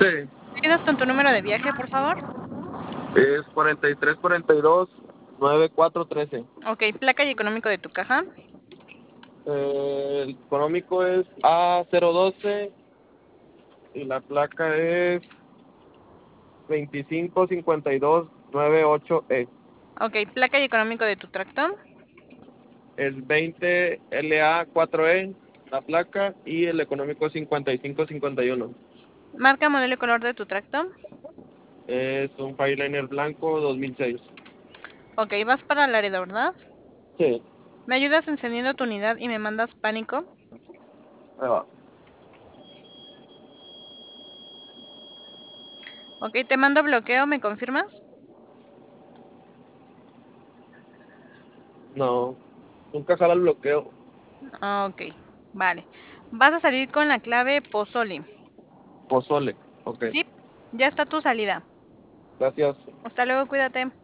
Sí, ¿Me ayudas con tu número de viaje, por favor? es 4342-9413. Ok, placa y económico de tu caja. El económico es A012 y la placa es 255298E. Ok, placa y económico de tu tractor. Es 20LA4E la placa y el económico es 5551. Marca, modelo y color de tu tractor. Es un Fireliner blanco 2006. Ok, vas para Laredo, ¿verdad? Sí, ¿Me ayudas encendiendo tu unidad y me mandas pánico? ahí va. Ok, te mando bloqueo, ¿me confirmas? No, nunca jala el bloqueo. Ok, vale. Vas a salir con la clave Pozoli. Pozole, ok. Sí, ya está tu salida. Gracias. Hasta luego, cuídate.